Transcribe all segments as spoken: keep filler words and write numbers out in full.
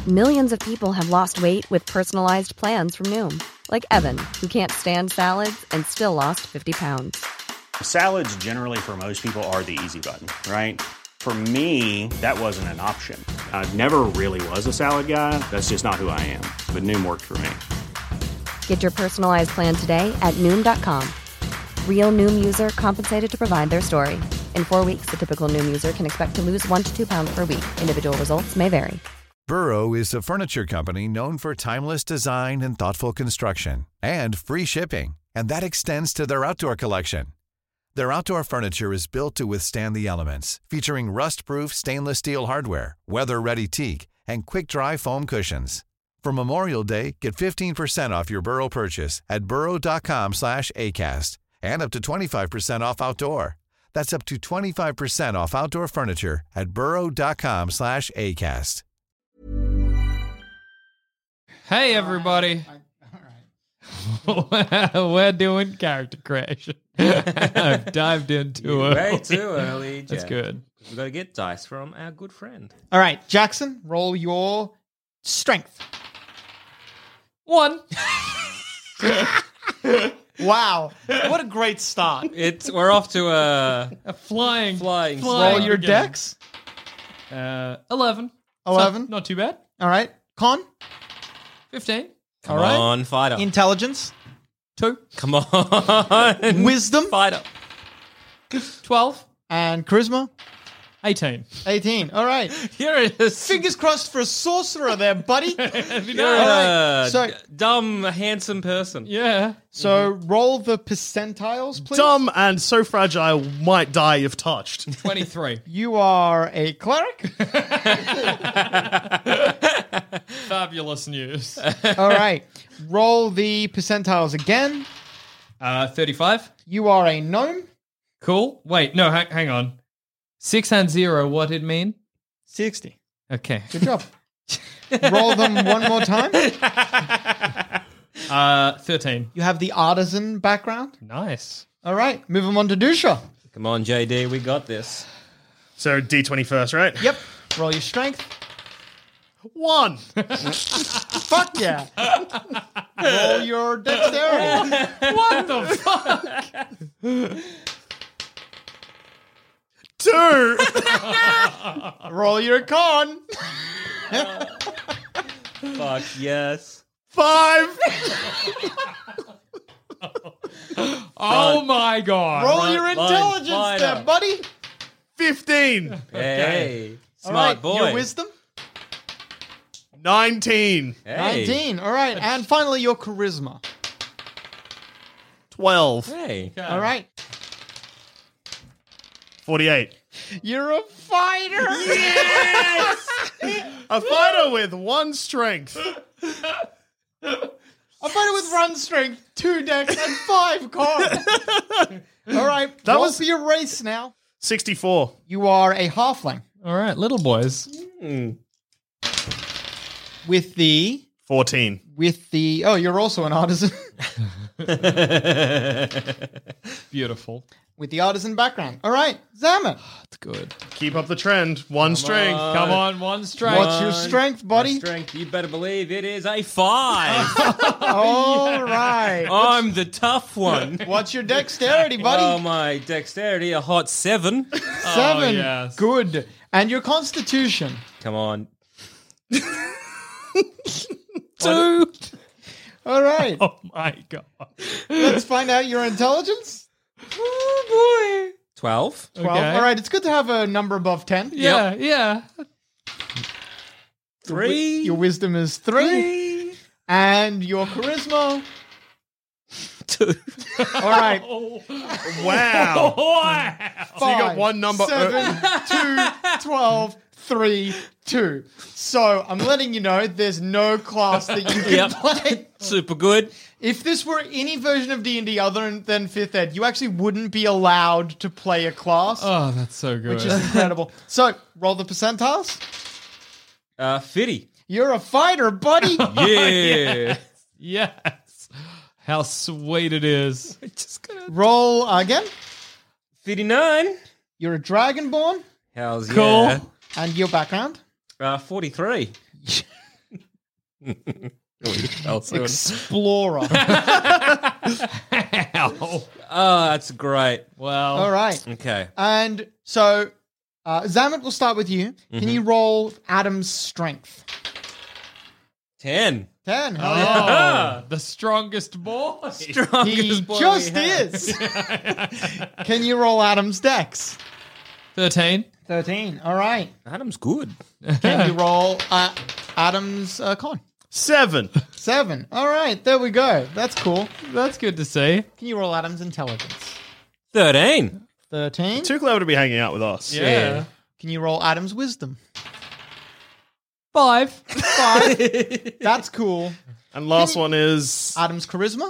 Millions of people have lost weight with personalized plans from Noom. Like Evan, who can't stand salads and still lost fifty pounds. Salads generally for most people are the easy button, right? For me, that wasn't an option. I never really was a salad guy. That's just not who I am. But Noom worked for me. Get your personalized plan today at Noom dot com. Real Noom user compensated to provide their story. In four weeks, the typical Noom user can expect to lose one to two pounds per week. Individual results may vary. Burrow is a furniture company known for timeless design and thoughtful construction, and free shipping, and that extends to their outdoor collection. Their outdoor furniture is built to withstand the elements, featuring rust-proof stainless steel hardware, weather-ready teak, and quick-dry foam cushions. For Memorial Day, get fifteen percent off your Burrow purchase at burrow dot com slash acast, and up to twenty-five percent off outdoor. That's up to twenty-five percent off outdoor furniture at burrow dot com slash acast. Hey, everybody. All right. We're doing character creation. I've dived into it. Way too early, Jeff. That's good. We've got to get dice from our good friend. All right, Jackson, roll your strength. One. Wow. What a great start. It's We're off to a, A flying. flying Flying. Roll your beginning. dex. Uh, eleven. eleven. So, not too bad. All right. Con. fifteen. Come All right. on, fighter. Intelligence. Two. Come on. Wisdom. Fighter. twelve. And charisma. eighteen. eighteen. All right. You're a, Fingers crossed for a sorcerer there, buddy. you're All right. a So- d- dumb, handsome person. Yeah. So roll the percentiles, please. Dumb and so fragile, might die if touched. twenty-three. You are a cleric. Fabulous news. All right. Roll the percentiles again. Uh, thirty-five. You are a gnome. Cool. Wait, no, hang, hang on. Six and zero, what did it mean? sixty. Okay. Good job. Roll them one more time. Uh, thirteen. You have the artisan background. Nice. All right. Move them on to Dusha. Come on, J D, we got this. So D twenty first, right? Yep. Roll your strength. One. Fuck yeah. Roll your dexterity. What the fuck? Two. Roll your con. Fuck, yes. Five. Oh my god. Roll Right your line, intelligence fighter. there, buddy. Fifteen. Hey. All Smart right. boy. Your wisdom. Nineteen. Hey. nineteen. All right. And finally, your charisma. Twelve. Hey. All right. Forty-eight. You're a fighter. A fighter with one strength. A fighter with run strength, two dex, and five con. All right. That roll was- for your race now. Sixty-four. You are a halfling All right, little boys. with the Fourteen. with the. Oh, you're also an artisan Beautiful. with the artisan background. All right, Zaman. That's good. Keep up the trend. One strength. Come on, one straight. What's your strength, buddy? My strength, you better believe it is a five. All right. I'm the tough one. What's your dexterity, buddy? Oh, my dexterity, a hot seven. Seven. yes. Good. And your constitution. Come on. Two. All right. Oh my god. Let's find out your intelligence. Oh, boy. Twelve. twelve. Okay. All right. It's good to have a number above ten. Yeah, yeah. Three. Your wisdom is three. And your charisma. Two. All right. Wow. Wow. So you got Five, one number. Seven, two, twelve, three, two. So I'm letting you know there's no class that you can Yep. play. Super good. If this were any version of D and D other than fifth Ed, you actually wouldn't be allowed to play a class, Oh, that's so good. which is incredible. So roll the percentiles. Uh, fifty. You're a fighter, buddy. Yeah. yes. How sweet it is. Just gonna... Roll again. fifty-nine. You're a dragonborn. How's Cool. yeah. And your background. Uh, forty-three. Explorer. Ow. Oh, that's great. Well, All right. Okay. And so, uh, Zamet, we'll start with you. Can you roll Adam's strength? Ten. Ten. Hell oh, yeah. the strongest boy. He Strongest boy just we have. is. Can you roll Adam's dex? thirteen. Thirteen. All right. Adam's good. Can you roll uh, Adam's uh, con? Seven. Seven. All right. There we go. That's cool. That's good to see. Can you roll Adam's intelligence? Thirteen. Thirteen. Too clever to be hanging out with us. Yeah. Can you roll Adam's wisdom? Five. Five. That's cool. And last one is Adam's charisma?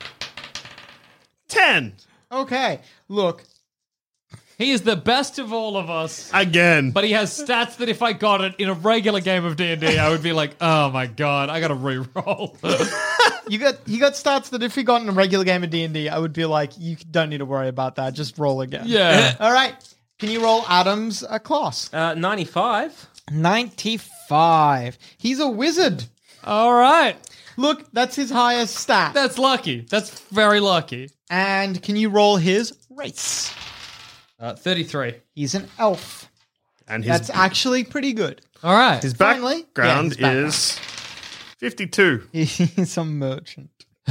ten. Okay. Look, He is the best of all of us. Again. But he has stats that if I got it in a regular game of D and D, I would be like, oh my god, I gotta re-roll. you got you got stats that if you got in a regular game of D and D, I would be like, you don't need to worry about that. Just roll again. Yeah. All right. Can you roll Adam's uh, class? Uh, ninety-five. ninety-five. He's a wizard. All right. Look, that's his highest stat. That's lucky. That's very lucky. And can you roll his race? Uh, thirty-three. He's an elf. And his, That's actually pretty good. All right. his Finally. background Yeah, his background. is fifty-two. He's a merchant.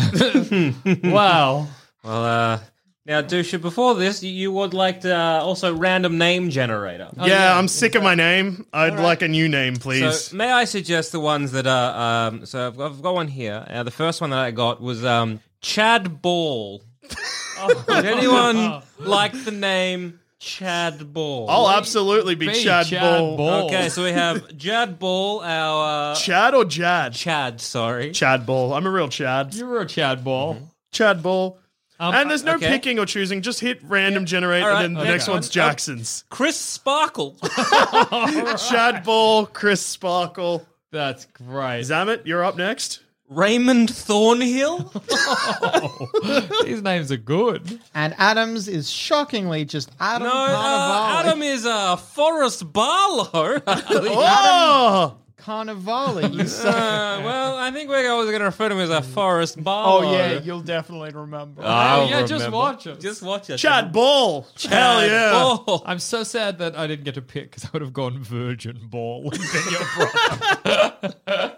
Wow. Well, uh, now, Dusha, before this, you, you would like to uh, also random name generator. Oh, yeah, I'm sick of my name. I'd like a new name, please. So, may I suggest the ones that are? Um, so, I've got, I've got one here. Uh, the first one that I got was um, Chad Ball. Would anyone like the name Chad Ball? I'll absolutely be, Be Chad, Chad Ball. Ball. Okay, so we have Chad Ball, our uh, Chad or Jad? Chad. Sorry, Chad Ball. I'm a real Chad. You were a Chad Ball. Chad Ball. Um, and there's no okay. picking or choosing. Just hit random generate, All right, and then the okay. next one's Um, Jackson's. Chris Sparkle. Chad Ball, Chris Sparkle. That's great. Zamet, you're up next. Raymond Thornhill. These names are good. And Adams is shockingly just Adam No, uh, Carnivale. Adam is uh, Forrest Barlow. Oh! Carnivale. You Uh, son. well, I think we're always going to refer to him as a Forrest Barlow. Oh, yeah, you'll definitely remember. I'll Oh, yeah, just remember. watch it. Just watch it. Chad Ball. Chad Hell yeah. Ball. I'm so sad that I didn't get to pick because I would have gone Virgin Ball and been your brother.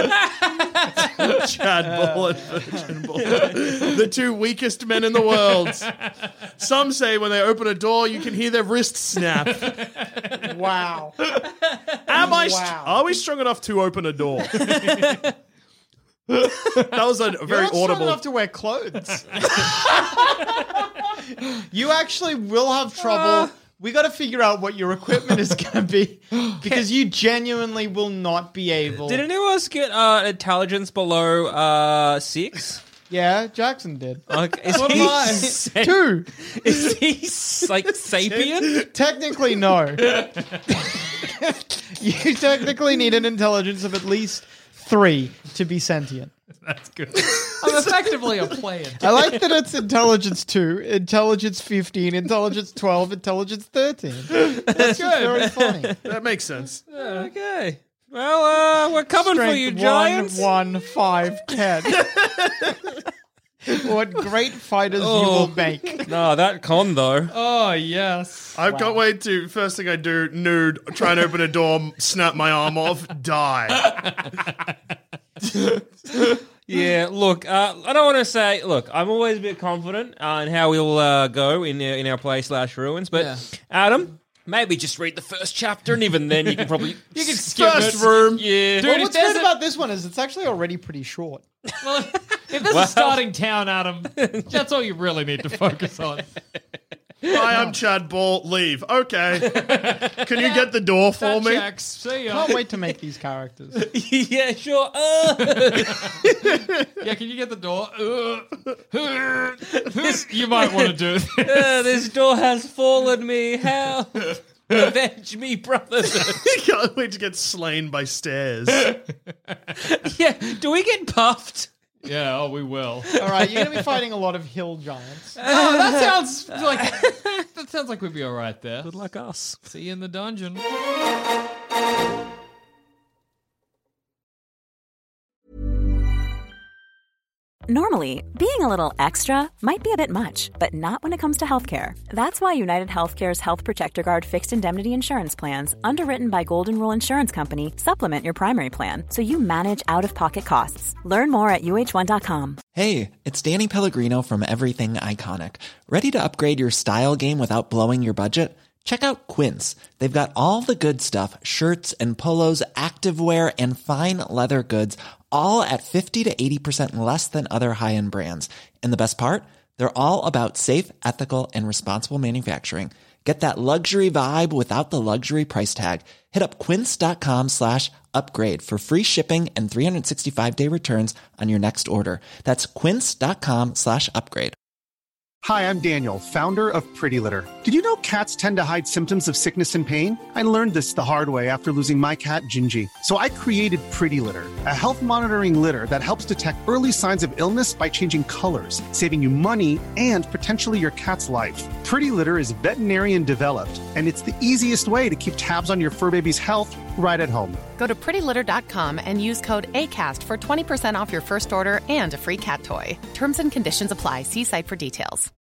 Chad Ball and Virgin Ball. The two weakest men in the world. Some say when they open a door, you can hear their wrists snap. Wow. Am I? St- Wow. are we strong enough to open a door? That was a You're very not strong audible. enough to wear clothes. You actually will have trouble. We got to figure out what your equipment is going to be because you genuinely will not be able. Did anyone else get uh, intelligence below uh, six? Yeah, Jackson did. Like, is What he am I? sa- Two. Is he s- like sapient? Technically, no. You technically need an intelligence of at least three to be sentient. That's good. I'm effectively a player. I like that it's intelligence two, intelligence fifteen, intelligence twelve, intelligence thirteen. That's good. very funny. That makes sense. Okay. Well, uh, we're coming for you, Strength Giants. one, one, five, ten. What great fighters you Oh. will make. No, that con though. Oh, yes. I can't wait to, first thing I do, nude, try and open a door, snap my arm off, die. Yeah, look, uh, I don't want to say. Look, I'm always a bit confident uh, in how we'll uh, go in our, in our play slash ruins. But Yeah. Adam, maybe just read the first chapter, and even then, you can probably you can skip First it. room. Yeah, Well, if what's there's good a- about this one is it's actually already pretty short. Well, if there's Well- a starting town, Adam, that's all you really need to focus on. Hi, I'm Chad Ball. Leave. Okay. Can you get the door for That me? checks. See ya. Can't wait to make these characters. yeah, sure. Uh, Yeah, can you get the door? You might want to do it. uh, this door has fallen me. Help! Avenge me, brothers. Can't wait to get slain by stairs. Yeah, do we get puffed? Yeah, oh, we will. All right, you're going to be fighting a lot of hill giants. Oh, that sounds like that sounds like we'd be all right there. Good luck, us. See you in the dungeon. Normally, being a little extra might be a bit much, but not when it comes to healthcare. That's why United Healthcare's Health Protector Guard fixed indemnity insurance plans, underwritten by Golden Rule Insurance Company, supplement your primary plan so you manage out-of-pocket costs. Learn more at U H one dot com. Hey, it's Danny Pellegrino from Everything Iconic. Ready to upgrade your style game without blowing your budget? Check out Quince. They've got all the good stuff, shirts and polos, activewear, and fine leather goods, all at fifty to eighty percent less than other high-end brands. And the best part? They're all about safe, ethical, and responsible manufacturing. Get that luxury vibe without the luxury price tag. Hit up quince.com slash upgrade for free shipping and three sixty-five day returns on your next order. That's quince.com slash upgrade. Hi, I'm Daniel, founder of Pretty Litter. Did you know cats tend to hide symptoms of sickness and pain? I learned this the hard way after losing my cat, Gingy. So I created Pretty Litter, a health monitoring litter that helps detect early signs of illness by changing colors, saving you money and potentially your cat's life. Pretty Litter is veterinarian developed, and it's the easiest way to keep tabs on your fur baby's health right at home. Go to pretty litter dot com and use code ACAST for twenty percent off your first order and a free cat toy. Terms and conditions apply. See site for details.